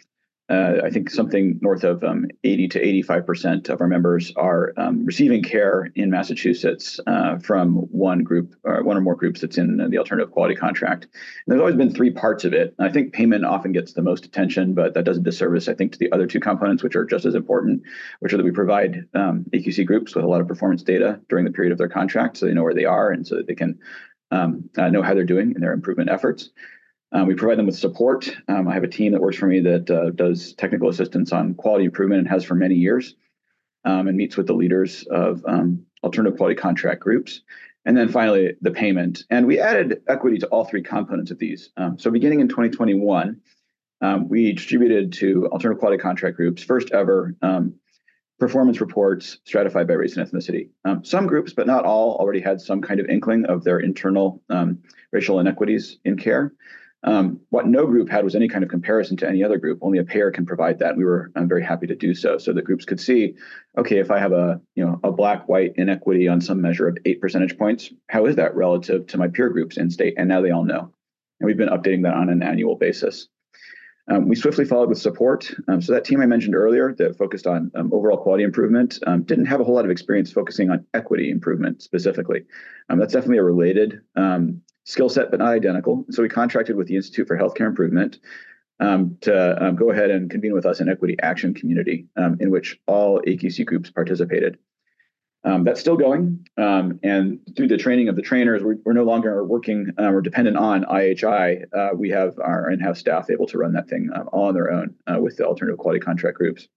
Speaker 5: uh, I think something north of um, eighty to eighty-five percent of our members are um, receiving care in Massachusetts uh, from one group or one or more groups that's in the alternative quality contract. And there's always been three parts of it. I think payment often gets the most attention, but that does a disservice, I think, to the other two components, which are just as important, which are that we provide um, A Q C groups with a lot of performance data during the period of their contract so they know where they are and so that they can um, uh, know how they're doing in their improvement efforts. Um, we provide them with support. Um, I have a team that works for me that uh, does technical assistance on quality improvement and has for many years, um, and meets with the leaders of um, alternative quality contract groups. And then finally, the payment. And we added equity to all three components of these. Um, so beginning in twenty twenty-one, um, we distributed to alternative quality contract groups, first ever um, performance reports stratified by race and ethnicity. Um, some groups, but not all, already had some kind of inkling of their internal um, racial inequities in care. Um, what no group had was any kind of comparison to any other group. Only a payer can provide that. We were um, very happy to do so, so that groups could see, okay, if I have a you know a black-white inequity on some measure of eight percentage points, how is that relative to my peer groups in state? And now they all know. And we've been updating that on an annual basis. Um, we swiftly followed with support. Um, so that team I mentioned earlier that focused on um, overall quality improvement um, didn't have a whole lot of experience focusing on equity improvement specifically. Um, that's definitely a related um, skill set, but not identical. So we contracted with the Institute for Healthcare Improvement um, to um, go ahead and convene with us an equity action community um, in which all A Q C groups participated. Um, that's still going, um, and through the training of the trainers, we're, we're no longer working um, or dependent on I H I. Uh, we have our in-house staff able to run that thing um, all on their own uh, with the alternative quality contract groups.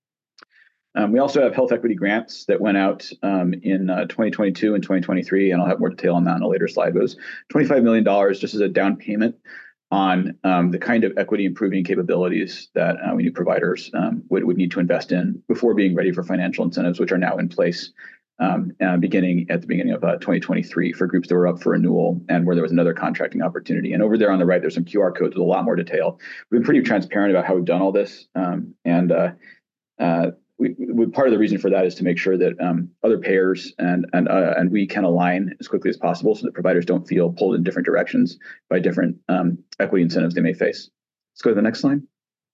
Speaker 5: Um, we also have health equity grants that went out um, in uh, twenty twenty-two and twenty twenty-three, and I'll have more detail on that on a later slide. But it was twenty-five million dollars just as a down payment on um, the kind of equity improving capabilities that uh, we knew providers um, would, would need to invest in before being ready for financial incentives, which are now in place um, uh, beginning at the beginning of uh, twenty twenty-three for groups that were up for renewal and where there was another contracting opportunity. And over there on the right, there's some Q R codes with a lot more detail. We've been pretty transparent about how we've done all this, um, and uh, uh, We, we, part of the reason for that is to make sure that um, other payers and and uh, and we can align as quickly as possible so that providers don't feel pulled in different directions by different um, equity incentives they may face. Let's go to the next slide.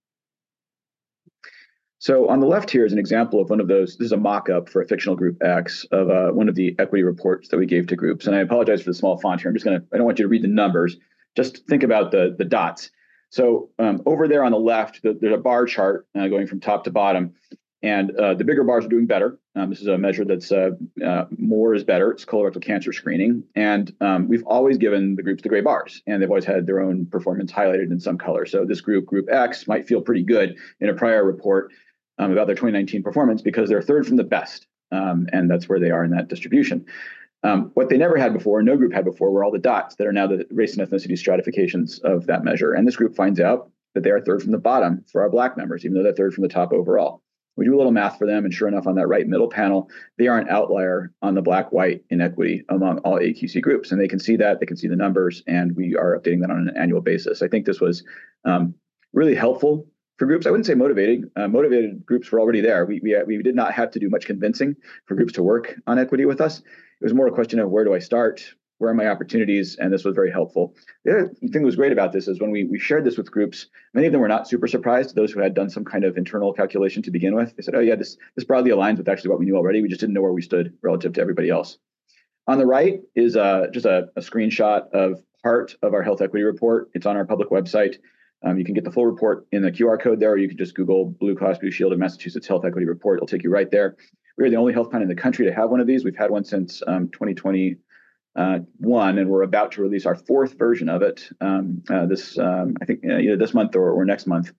Speaker 5: So on the left here is an example of one of those. This is a mock-up for a fictional group X of uh, one of the equity reports that we gave to groups. And I apologize for the small font here. I'm just going to, I don't want you to read the numbers. Just think about the, the dots. So um, over there on the left, the, there's a bar chart uh, going from top to bottom. And uh, the bigger bars are doing better. Um, this is a measure that's uh, uh, more is better. It's colorectal cancer screening. And um, we've always given the groups the gray bars, and they've always had their own performance highlighted in some color. So this group, Group X, might feel pretty good in a prior report um, about their twenty nineteen performance because they're third from the best. Um, and that's where they are in that distribution. Um, what they never had before, no group had before, were all the dots that are now the race and ethnicity stratifications of that measure. And this group finds out that they are third from the bottom for our Black members, even though they're third from the top overall. We do a little math for them, and sure enough, on that right middle panel, they are an outlier on the Black-white inequity among all A Q C groups. And they can see that, they can see the numbers, and we are updating that on an annual basis. I think this was um, really helpful for groups. I wouldn't say motivating. Uh, motivated groups were already there. We, we, we did not have to do much convincing for groups to work on equity with us. It was more a question of where do I start? Where are my opportunities? And this was very helpful. The other thing that was great about this is when we, we shared this with groups, many of them were not super surprised. Those who had done some kind of internal calculation to begin with, they said, oh yeah, this, this broadly aligns with actually what we knew already. We just didn't know where we stood relative to everybody else. On the right is uh, just a, a screenshot of part of our health equity report. It's on our public website. Um, you can get the full report in the Q R code there, or you can just Google Blue Cross Blue Shield of Massachusetts Health Equity Report. It'll take you right there. We're the only health plan in the country to have one of these. We've had one since um, twenty twenty. Uh, one, and we're about to release our fourth version of it um, uh, this, um, I think, uh, either this month or, or next month.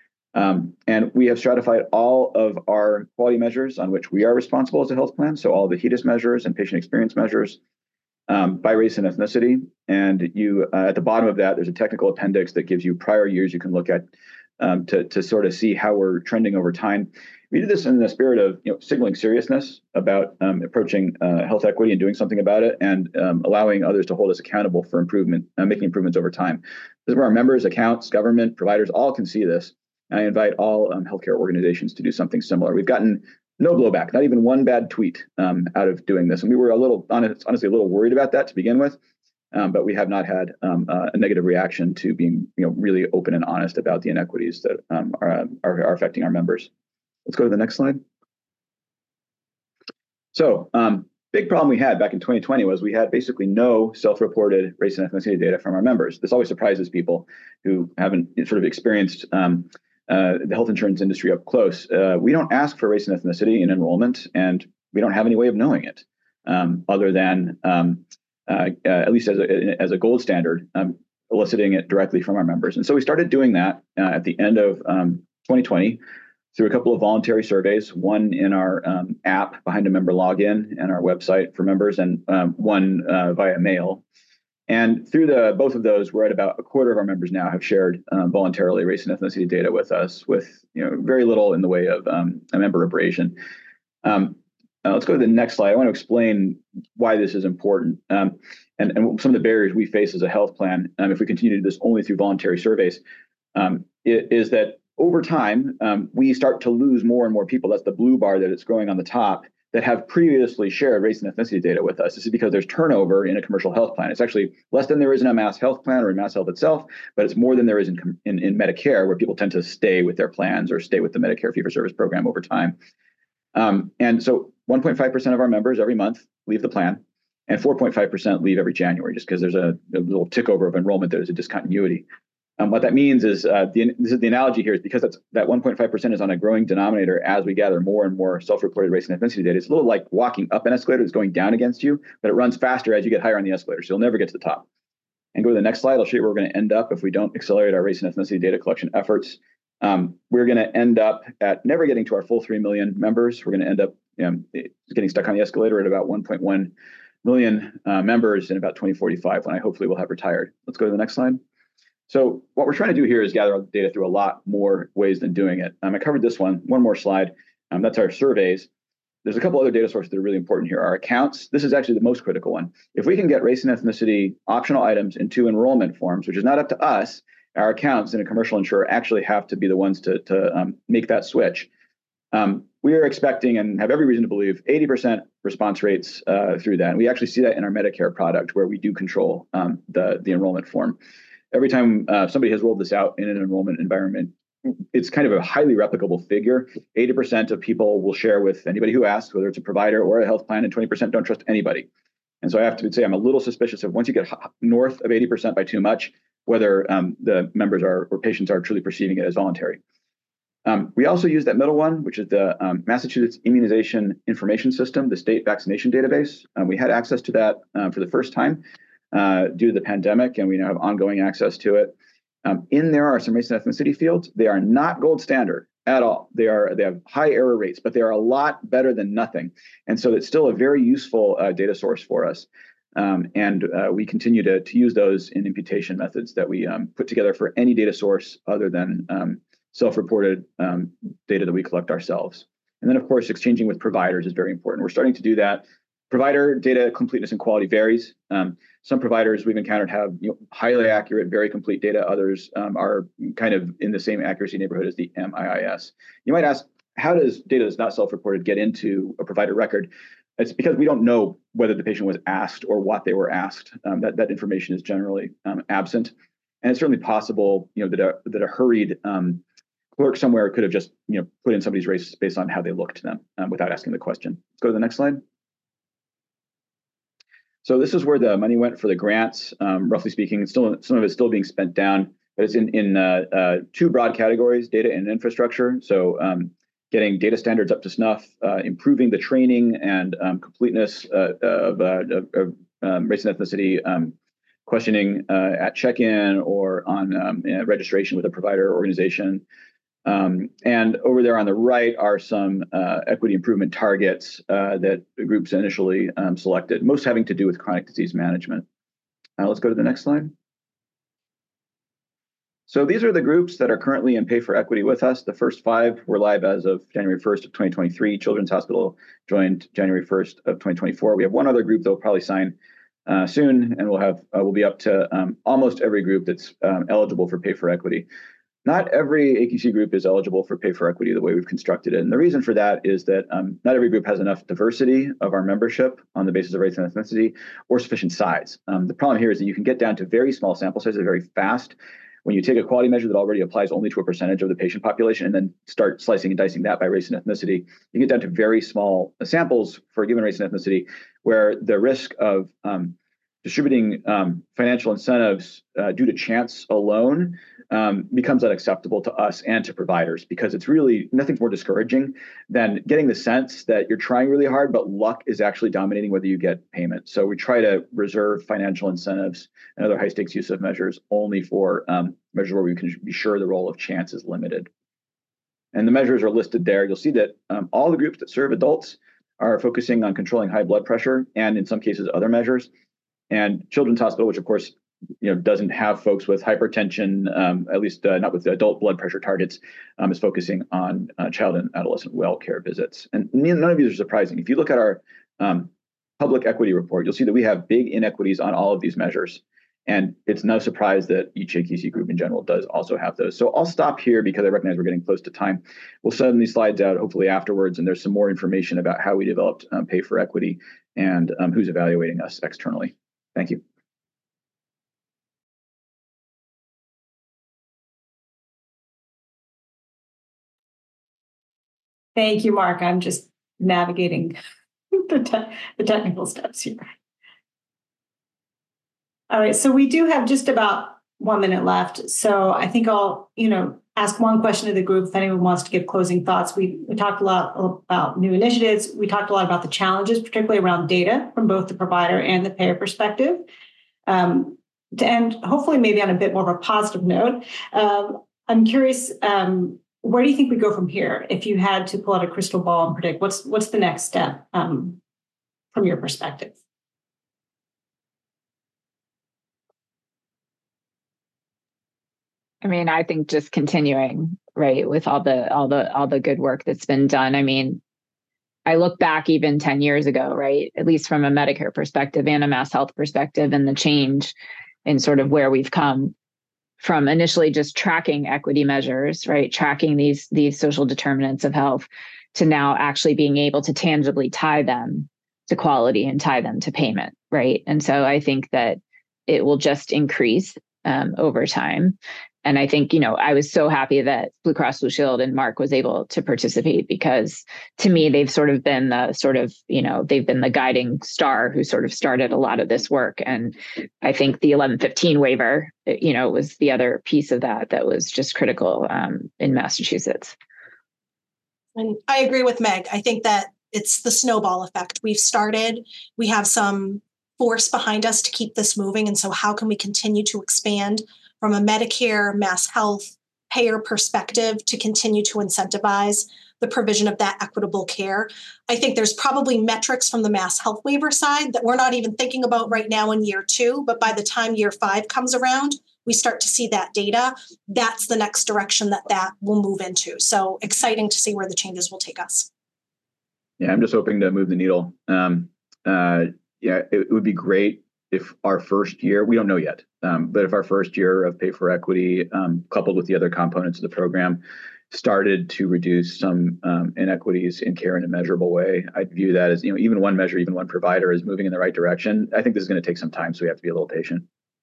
Speaker 5: Um, and we have stratified all of our quality measures on which we are responsible as a health plan, so all the HEDIS measures and patient experience measures um, by race and ethnicity. And you, uh, at the bottom of that, there's a technical appendix that gives you prior years you can look at um, to, to sort of see how we're trending over time. We did this in the spirit of you know, signaling seriousness about um, approaching uh, health equity and doing something about it, and um, allowing others to hold us accountable for improvement, uh, making improvements over time. This is where our members, accounts, government, providers all can see this. And I invite all um, healthcare organizations to do something similar. We've gotten no blowback, not even one bad tweet um, out of doing this. And we were a little, honest, honestly, a little worried about that to begin with. Um, but we have not had um, uh, a negative reaction to being, you know, really open and honest about the inequities that um, are, are, are affecting our members. Let's go to the next slide. So, um, big problem we had back in twenty twenty was we had basically no self-reported race and ethnicity data from our members. This always surprises people who haven't sort of experienced um, uh, the health insurance industry up close. Uh, we don't ask for race and ethnicity in enrollment, and we don't have any way of knowing it um, other than um, Uh, uh, at least as a, as a gold standard, um, eliciting it directly from our members. And so we started doing that uh, at the end of um, twenty twenty through a couple of voluntary surveys, one in our um, app behind a member login and our website for members, and um, one uh, via mail. And through the both of those, we're at about a quarter of our members now have shared um, voluntarily race and ethnicity data with us, with you know very little in the way of um, a member abrasion. Um, Uh, let's go to the next slide. I want to explain why this is important um, and, and some of the barriers we face as a health plan um, if we continue to do this only through voluntary surveys, um, it, is that over time, um, we start to lose more and more people. That's the blue bar that it's growing on the top that have previously shared race and ethnicity data with us. This is because there's turnover in a commercial health plan. It's actually less than there is in a mass health plan or in mass health itself, but it's more than there is in, in, in Medicare, where people tend to stay with their plans or stay with the Medicare fee-for-service program over time. Um, and so one point five percent of our members every month leave the plan, and four point five percent leave every January, just because there's a, a little tick over of enrollment. There's a discontinuity. Um, what that means is, uh, the, this is the analogy here, is because that's, that one point five percent is on a growing denominator as we gather more and more self-reported race and ethnicity data. It's a little like walking up an escalator that's going down against you, but it runs faster as you get higher on the escalator, so you'll never get to the top. And go to the next slide. I'll show you where we're going to end up if we don't accelerate our race and ethnicity data collection efforts. Um, we're going to end up at never getting to our full three million members. We're going to end up you know, getting stuck on the escalator at about one point one million uh, members in about twenty forty-five, when I hopefully will have retired. Let's go to the next slide. So what we're trying to do here is gather data through a lot more ways than doing it. Um, I covered this one. One more slide. Um, that's our surveys. There's a couple other data sources that are really important here. Our accounts. This is actually the most critical one. If we can get race and ethnicity optional items into enrollment forms, which is not up to us, our accounts in a commercial insurer actually have to be the ones to, to um, make that switch. Um, we are expecting and have every reason to believe eighty percent response rates uh, through that. And we actually see that in our Medicare product, where we do control um, the, the enrollment form. Every time uh, somebody has rolled this out in an enrollment environment, it's kind of a highly replicable figure. eighty percent of people will share with anybody who asks, whether it's a provider or a health plan, and twenty percent don't trust anybody. And so I have to say I'm a little suspicious of once you get north of eighty percent by too much, whether um, the members are or patients are truly perceiving it as voluntary. Um, we also use that middle one, which is the um, Massachusetts Immunization Information System, the state vaccination database. Um, we had access to that uh, for the first time uh, due to the pandemic, and we now have ongoing access to it. Um, in there are some race and ethnicity fields. They are not gold standard at all. They are they have high error rates, but they are a lot better than nothing. And so it's still a very useful uh, data source for us. Um, and uh, we continue to, to use those in imputation methods that we um, put together for any data source other than um, self-reported um, data that we collect ourselves. And then, of course, exchanging with providers is very important. We're starting to do that. Provider data completeness and quality varies. Um, some providers we've encountered have you know, highly accurate, very complete data. Others um, are kind of in the same accuracy neighborhood as the M I I S. You might ask, how does data that's not self-reported get into a provider record? It's because we don't know whether the patient was asked or what they were asked. Um, that, that information is generally um, absent. And it's certainly possible you know, that, a, that a hurried um, clerk somewhere could have just you know, put in somebody's race based on how they looked to them um, without asking the question. Let's go to the next slide. So this is where the money went for the grants. Um, roughly speaking, it's still some of it's still being spent down, but it's in in uh, uh, two broad categories: data and infrastructure. So um, getting data standards up to snuff, uh, improving the training and um, completeness uh, of, uh, of um, race and ethnicity um, questioning uh, at check-in or on um, you know, registration with a provider organization. Um, and over there on the right are some uh, equity improvement targets uh, that the groups initially um, selected, most having to do with chronic disease management. Uh, let's go to the next slide. So these are the groups that are currently in Pay for Equity with us. The first five were live as of January first of twenty twenty-three. Children's Hospital joined January first of twenty twenty-four. We have one other group that will probably sign uh, soon, and we'll have uh, we'll be up to um, almost every group that's um, eligible for Pay for Equity. not every A Q C group is eligible for pay for equity the way we've constructed it. And the reason for that is that um, not every group has enough diversity of our membership on the basis of race and ethnicity or sufficient size. Um, the problem here is that you can get down to very small sample sizes very fast when you take a quality measure that already applies only to a percentage of the patient population and then start slicing and dicing that by race and ethnicity. You get down to very small samples for a given race and ethnicity where the risk of um, distributing um, financial incentives uh, due to chance alone um, becomes unacceptable to us and to providers, because it's really nothing's more discouraging than getting the sense that you're trying really hard, but luck is actually dominating whether you get payment. So we try to reserve financial incentives and other high stakes use of measures only for um, measures where we can be sure the role of chance is limited. And the measures are listed there. You'll see that um, all the groups that serve adults are focusing on controlling high blood pressure and in some cases other measures. And Children's Hospital, which of course you know doesn't have folks with hypertension, um, at least uh, not with the adult blood pressure targets, um, is focusing on uh, child and adolescent well care visits. And none of these are surprising. If you look at our um, public equity report, you'll see that we have big inequities on all of these measures. And it's no surprise that each A Q C group in general does also have those. So I'll stop here because I recognize we're getting close to time. We'll send these slides out hopefully afterwards, and there's some more information about how we developed um, Pay for Equity and um, who's evaluating us externally. Thank you.
Speaker 2: Thank you, Mark. I'm just navigating the, te- the technical steps here. All right, so we do have just about one minute left. So I think I'll, you know, ask one question to the group if anyone wants to give closing thoughts. We, we talked a lot about new initiatives. We talked a lot about the challenges, particularly around data from both the provider and the payer perspective. Um, to end, hopefully maybe on a bit more of a positive note, um, I'm curious, um, where do you think we go from here? If you had to pull out a crystal ball and predict, what's what's the next step um, from your perspective?
Speaker 3: I mean, I think just continuing, right, with all the all the all the good work that's been done. I mean, I look back even ten years ago, right, at least from a Medicare perspective and a Mass Health perspective, and the change in sort of where we've come from initially just tracking equity measures, right, tracking these these social determinants of health, to now actually being able to tangibly tie them to quality and tie them to payment, right? And so I think that it will just increase um, over time. And I think, you know, I was so happy that Blue Cross Blue Shield and Mark was able to participate, because to me, they've sort of been the sort of, you know, they've been the guiding star who sort of started a lot of this work. And I think the eleven fifteen waiver, you know, was the other piece of that that was just critical um, in Massachusetts.
Speaker 4: And I agree with Meg. I think that it's the snowball effect. We've started, we have some force behind us to keep this moving. And so how can we continue to expand from a Medicare, Mass Health, payer perspective to continue to incentivize the provision of that equitable care? I think there's probably metrics from the Mass Health waiver side that we're not even thinking about right now in year two, but by the time year five comes around, we start to see that data. That's the next direction that that will move into. So exciting to see where the changes will take us.
Speaker 5: Yeah, I'm just hoping to move the needle. Um, uh, yeah, it, it would be great if our first year, we don't know yet, um, but if our first year of Pay for Equity, um, coupled with the other components of the program, started to reduce some um, inequities in care in a measurable way, I'd view that as, you know, even one measure, even one provider is moving in the right direction. I think this is going to take some time, so we have to be a little patient.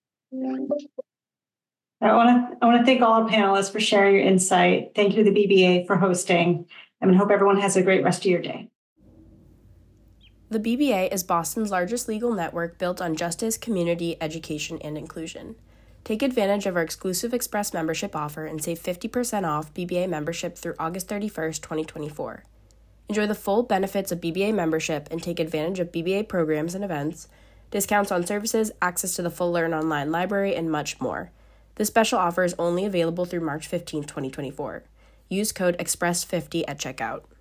Speaker 2: I want to I want to thank all our panelists for sharing your insight. Thank you to the B B A for hosting, and I hope everyone has a great rest of your day.
Speaker 1: The B B A is Boston's largest legal network built on justice, community, education, and inclusion. Take advantage of our exclusive Express membership offer and save fifty percent off B B A membership through August thirty-first, twenty twenty-four. Enjoy the full benefits of B B A membership and take advantage of B B A programs and events, discounts on services, access to the full Learn Online library, and much more. This special offer is only available through March fifteenth, twenty twenty-four. Use code express fifty at checkout.